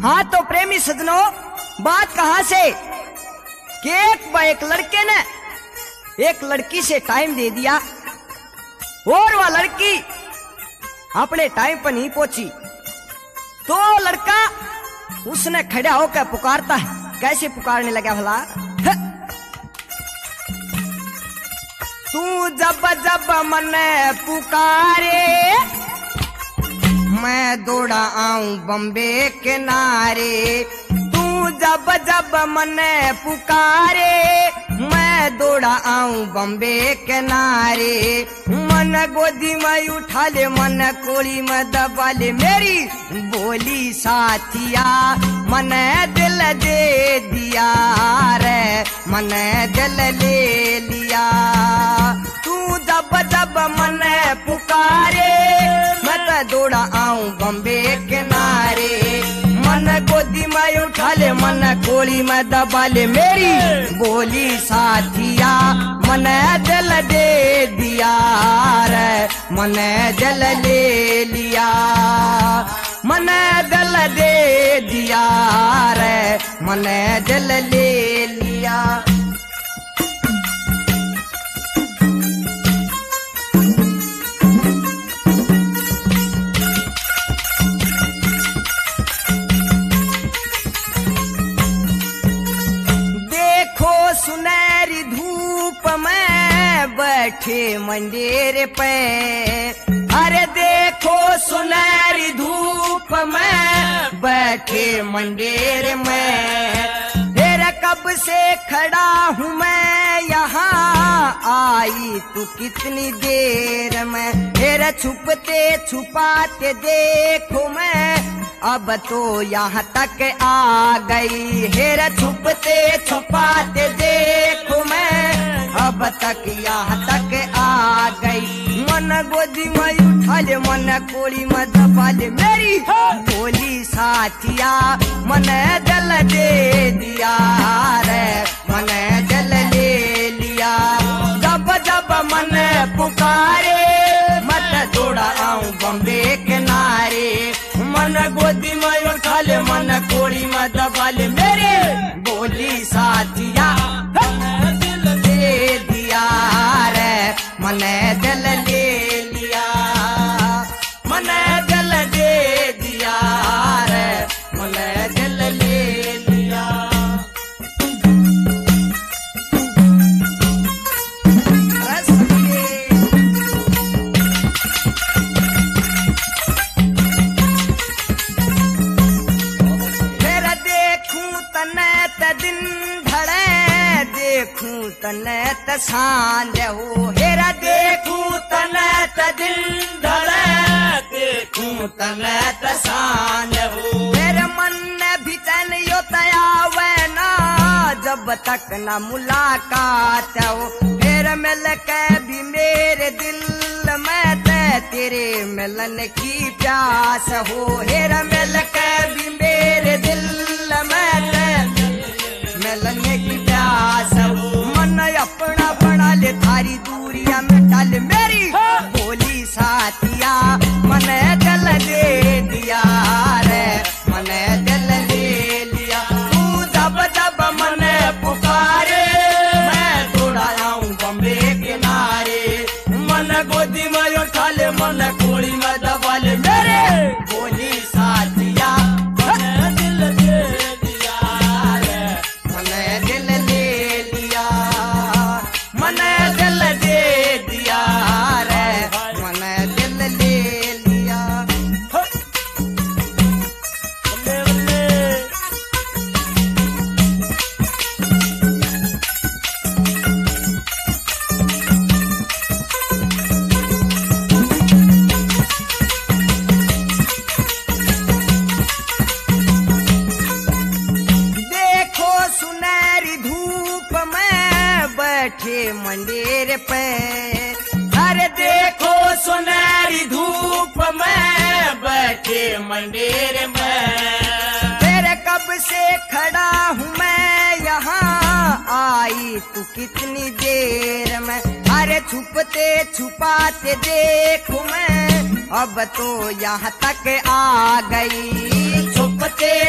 हाँ तो प्रेमी सजनों, बात कहां से कि एक लड़के ने एक लड़की से टाइम दे दिया और वह लड़की अपने टाइम पर नहीं पहुंची, तो लड़का उसने खड़ा होकर पुकारता है। कैसे पुकारने लगा भला? तू जब जब मने पुकारे मैं दौड़ा आऊं बम्बे किनारे। तू जब जब मने पुकारे मैं दौड़ा आऊं बम्बे किनारे। मन गोदी में उठा ले, मन कोली में दबा ले, मेरी बोली साथिया मन दिल दे दिया रे, मन दिल ले लिया। तू जब जब मन पुकारे मैं तो दौड़ा आऊं बम्बे किनारे। मन गोदी में उठा ले, मन कोली में दबा ले, मेरी बोली साथिया मन दिल दे दिया रे, मन दिल ले लिया, मन दिल दे दिया रे, मन दिल ले लिया। सुनहरी धूप में बैठे मंदिर पे, अरे देखो सुनहरी धूप में बैठे मंदिर में। तेरा कब से खड़ा हूँ मैं यहाँ, आई तू कितनी देर में। तेरा छुपते छुपाते देखो मैं अब तो यहाँ तक आ गई। हेरा छुपते छुपाते देखो मैं अब तक यहाँ तक आ गई। मन गोदी में उठा ले, मन कोली में दबा ले, मेरी बोली साथिया मन दिल दे दिया रे, मन दिल ले लिया। जब जब मन पुकारे मत दौड़ा आऊं बम्बे किनारे। मन गोदी में उठा ले, मन कोड़ी में दबा ले, मेरे बोली साथिया दिल दे दिया रे, मन दिल ले लिया, मन दिल दे दिया रे, मन दिल ले लिया। दिन ढड़े देखूं तने त सांझ हो, हेरा देखूं तने त दिन ढड़े देखूं तने त सांझ हो। मेरे मन ने भी चैन यो तयावे ना जब तक न मुलाकात हो। फिर मिल के भी मेरे दिल में तेरे मिलन की प्यास हो। हेरा मिल के भी मेरे दिल में मिलन की प्यास हो। मन अपना बना ले, थारी दूरिया मिटा ले, मेरी बोली साथिया मन दिल दे दिया रे, मन दिल ले लिया। तू जब जब मन पुकारे मैं दौड़ा आऊं बम्बे किनारे। मन गोदी में उठा ले, मन कोड़ी में दबा ले, मेरे बोली साथिया मन दिल दे दिया रे, मन दिल ले लिया, मन दिल दे दिया रे, मन दिल ले लिया। बल्ले बल्ले बैठे मंदिर पे, अरे देखो सुनहरी धूप में बैठे मंदिर में। तेरे कब से खड़ा हूँ मैं यहाँ, आई तू कितनी देर में। अरे छुपते छुपाते देखो मैं अब तो यहाँ तक आ गई। छुपते